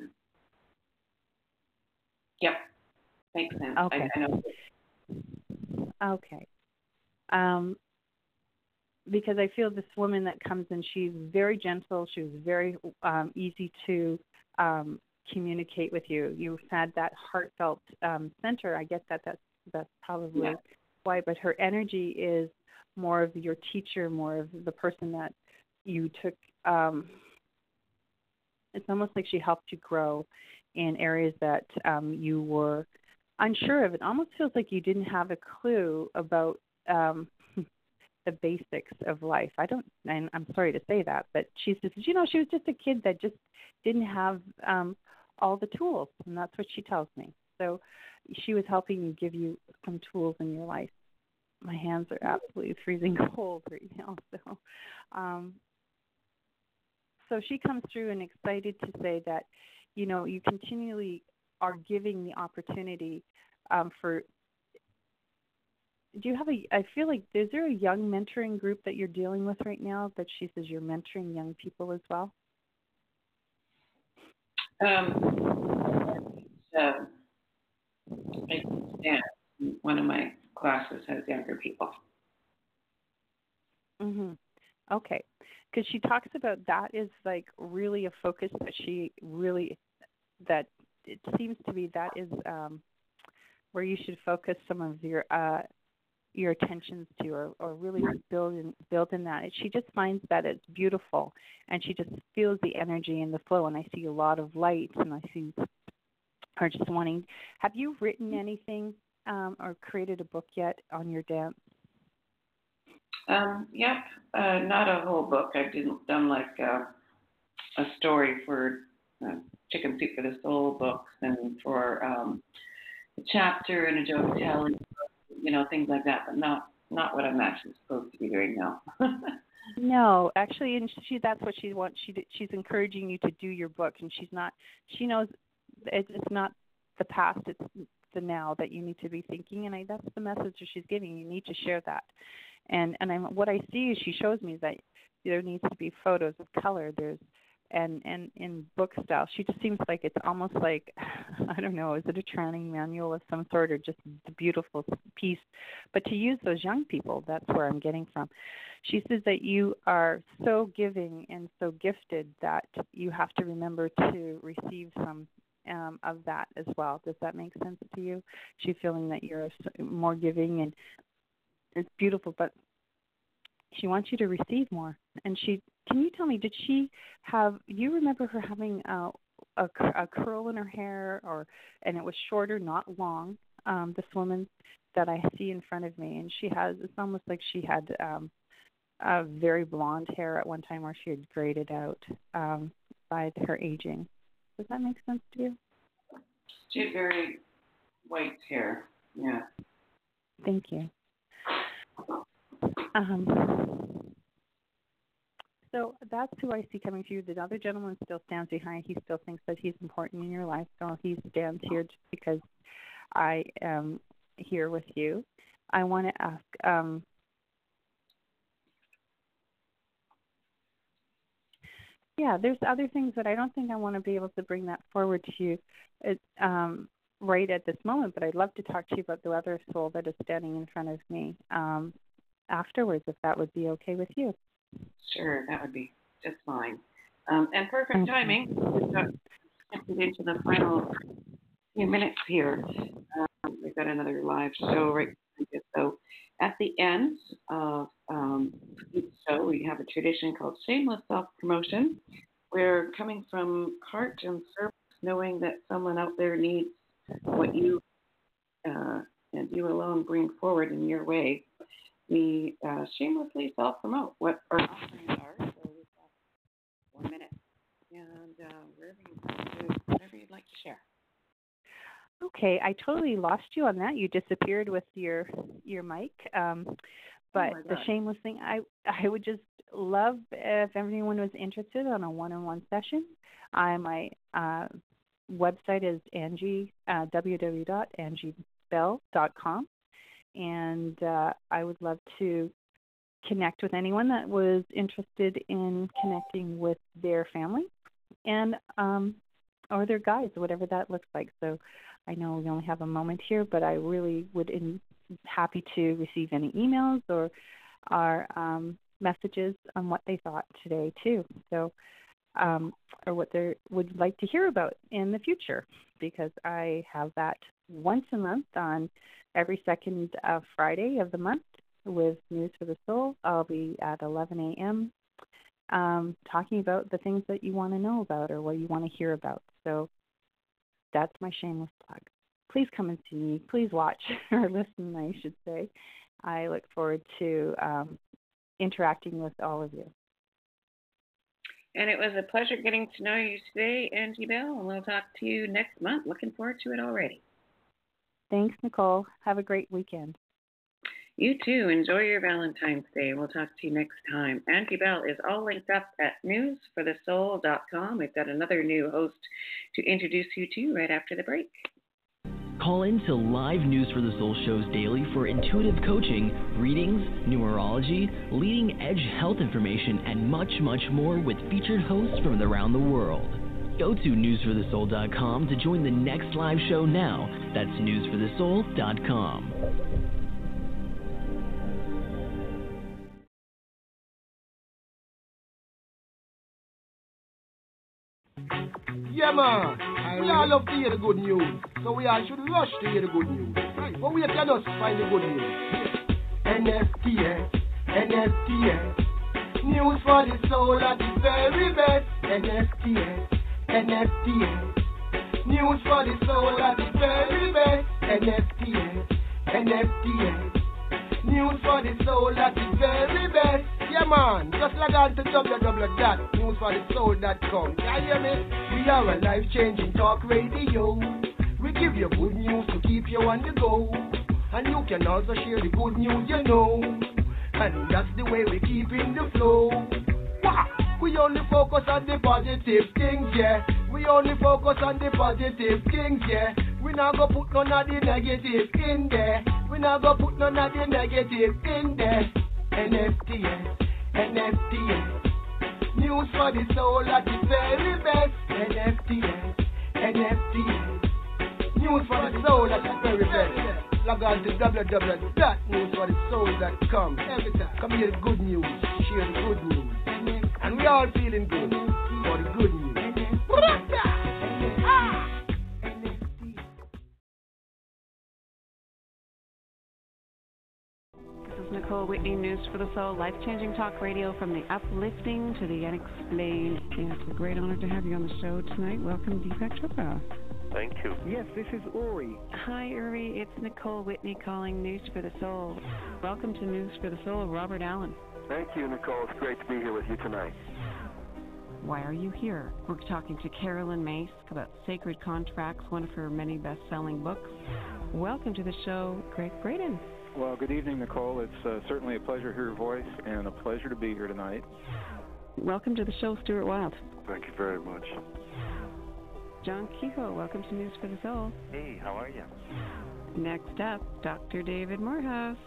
Speaker 4: Yep, makes sense.
Speaker 5: Okay.
Speaker 4: I, I know.
Speaker 5: Okay. Um, because I feel this woman that comes in, she's very gentle. She was very um, easy to um, communicate with you. You've had that heartfelt um, center. I get that. That's that's probably yeah. why. But her energy is more of your teacher, more of the person that you took. Um, it's almost like she helped you grow in areas that um, you were unsure of. It almost feels like you didn't have a clue about um, the basics of life. I don't, and I'm sorry to say that, but she says, you know, she was just a kid that just didn't have um, all the tools, and that's what she tells me. So she was helping you, give you some tools in your life. My hands are absolutely freezing cold right now. So, um, so she comes through and excited to say that you know, you continually are giving the opportunity um, for. Do you have a? I feel like is there a young mentoring group that you're dealing with right now that she says you're mentoring young people as well?
Speaker 4: Um, so I yeah, one of my classes has younger people.
Speaker 5: Mhm. Okay, because she talks about that is like really a focus that she really that it seems to be that is um, where you should focus some of your uh, your attentions to, or, or really build in, build in that. She just finds that it's beautiful, and she just feels the energy and the flow. And I see a lot of lights, and I see her just wanting. Have you written anything um, or created a book yet on your dance?
Speaker 4: Um, yep, uh, not a whole book. I've done, done like uh, a story for uh, Chicken Soup for the Soul books, and for um, a chapter in a Joe Vitale, you know, things like that, but not not what I'm actually supposed to be doing now.
Speaker 5: No, actually, and she that's what she wants. She she's encouraging you to do your book, and she's not. She knows it's not the past; it's the now that you need to be thinking. And I, that's the message that she's giving. You need to share that. And and I'm what I see is she shows me that there needs to be photos of color. There's and and in book style. She just seems like it's almost like I don't know. Is it a training manual of some sort, or just a beautiful piece? But to use those young people, that's where I'm getting from. She says that you are so giving and so gifted that you have to remember to receive some um, of that as well. Does that make sense to you? She's feeling that you're more giving, and it's beautiful, but she wants you to receive more. And she, can you tell me, did she have, you remember her having a, a, a curl in her hair, or, and it was shorter, not long, um, this woman that I see in front of me, and she has, it's almost like she had um, a very blonde hair at one time, where she had grayed out um, by her aging. Does that make sense to you?
Speaker 4: She had very white hair, yeah.
Speaker 5: Thank you. Um, so that's who I see coming to you. The other gentleman still stands behind. He still thinks that he's important in your life. So he stands here just because I am here with you. I want to ask, um, yeah, there's other things that I don't think I want to be able to bring that forward to you it, um, right at this moment, but I'd love to talk to you about the other soul that is standing in front of me. Um, afterwards, if that would be okay with you.
Speaker 4: Sure, that would be just fine. Um, and perfect okay. timing. We've got into the final few minutes here. Um, we've got another live show right now. So at the end of um, each show, we have a tradition called Shameless Self-Promotion. We're coming from heart and service, knowing that someone out there needs what you uh, and you alone bring forward in your way. We uh, shamelessly self-promote what our offerings are. So we've got one minute, and uh, wherever you, whatever you'd like to share.
Speaker 5: Okay, I totally lost you on that. You disappeared with your your mic. Um, but oh the shameless thing, I I would just love if everyone was interested on a one-on-one session. I my uh, website is Angie uh, w w w dot angie bell dot com. And uh, I would love to connect with anyone that was interested in connecting with their family and um, or their guides, whatever that looks like. So I know we only have a moment here, but I really would be happy to receive any emails or our um, messages on what they thought today too. So um, or what they would like to hear about in the future, because I have that once a month on every second uh, Friday of the month with News for the Soul. I'll be at eleven a.m. Um, talking about the things that you want to know about or what you want to hear about. So that's my shameless plug. Please come and see me. Please watch or listen, I should say. I look forward to um, interacting with all of you.
Speaker 4: And it was a pleasure getting to know you today, Angie Bell, and we'll talk to you next month. Looking forward to it already.
Speaker 5: Thanks, Nicole. Have a great weekend.
Speaker 4: You too. Enjoy your Valentine's Day. We'll talk to you next time. Auntie Bell is all linked up at news for the soul dot com. We've got another new host to introduce you to right after the break.
Speaker 1: Call in to live News for the Soul shows daily for intuitive coaching, readings, numerology, leading edge health information, and much, much more with featured hosts from around the world. Go to news for the soul dot com to join the next live show now. That's news for the soul dot com.
Speaker 6: Yeah, man. We all love to hear the good news, so we all should rush to hear the good news. Right. But we can just find the good news. N F T S, N F T S, news for the soul at the very best. N F T S, N F T S, news for the soul at the very best. N F T S, N F T S, news for the soul at the very best. Yeah, man, just log on to w w w dot news for the soul dot com. Can you hear me? We are a life-changing talk radio. We give you good news to keep you on the go. And you can also share the good news you know. And that's the way we keep in the flow. Wah! We only focus on the positive things, yeah. We only focus on the positive things, yeah. We not go put none of the negative in there. We not go put none of the negative in there. N F T S, N F T S, news for the soul at the very best. N F T S, N F T S, news for the soul at the very best. Log on to w w w dot news for the soul dot com. Every time, come hear the good news, share the good news, and we all feeling good for the good news.
Speaker 7: Nicole Whitney, News for the Soul, life-changing talk radio from the uplifting to the unexplained. It's a great honor to have you on the show tonight. Welcome, Deepak Chopra.
Speaker 8: Thank you.
Speaker 9: Yes, this is Uri.
Speaker 7: Hi, Uri. It's Nicole Whitney calling News for the Soul. Welcome to News for the Soul, Robert Allen.
Speaker 8: Thank you, Nicole. It's great to be here with you tonight.
Speaker 7: Why are you here? We're talking to Carolyn Myss about Sacred Contracts, one of her many best-selling books. Welcome to the show, Greg Braden.
Speaker 9: Well, good evening, Nicole. It's uh, certainly a pleasure to hear your voice and a pleasure to be here tonight.
Speaker 7: Welcome to the show, Stuart Wilde.
Speaker 8: Thank you very much.
Speaker 7: John Kehoe, welcome to News for the Soul.
Speaker 2: Hey, how are you?
Speaker 7: Next up, Doctor David Morehouse.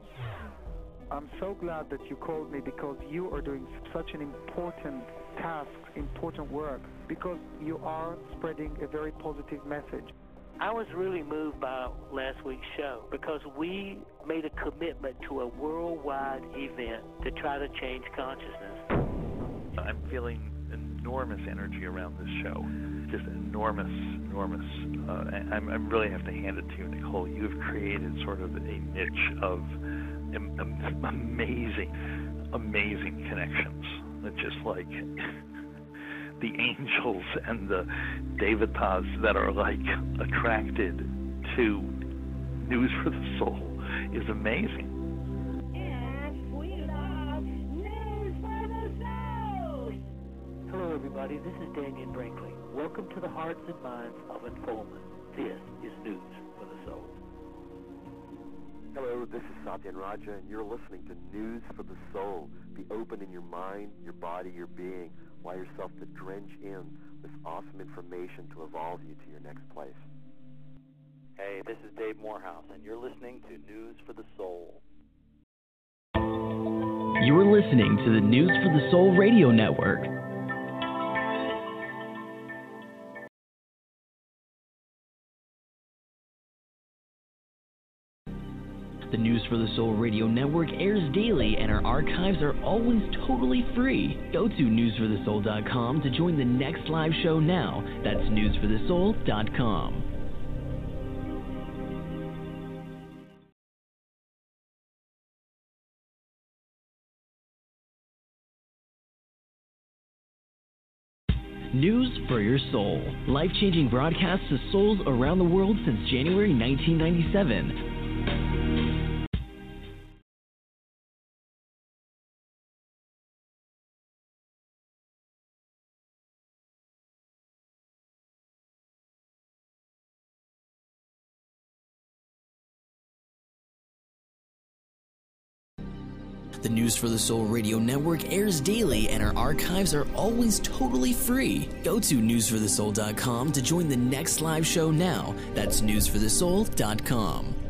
Speaker 10: I'm so glad that you called me because you are doing such an important task, important work, because you are spreading a very positive message.
Speaker 11: I was really moved by last week's show because we made a commitment to a worldwide event to try to change consciousness.
Speaker 2: I'm feeling enormous energy around this show. Just enormous, enormous. Uh, I, I really have to hand it to you, Nicole. You've created sort of a niche of am, am, amazing, amazing connections. It's just like the angels and the devatas that are like attracted to News for the Soul is amazing.
Speaker 11: Yes, we love News for the Soul. Hello, everybody. This is Daniel Brinkley. Welcome to the hearts and minds of Unfoldment. This is News for the Soul.
Speaker 12: Hello, this is Satyan Raja, and you're listening to News for the Soul. Be open in your mind, your body, your being. Allow yourself to drench in this awesome information to evolve you to your next place.
Speaker 2: Hey, this is Dave Morehouse, and you're listening to News for the Soul.
Speaker 1: You're listening to the News for the Soul Radio Network. The News for the Soul Radio Network airs daily, and our archives are always totally free. Go to news for the soul dot com to join the next live show now. That's news for the soul dot com. News for your soul. Life-changing broadcasts to souls around the world since January nineteen ninety-seven. The News for the Soul radio network airs daily, and our archives are always totally free. Go to news for the soul dot com to join the next live show now. That's news for the soul dot com.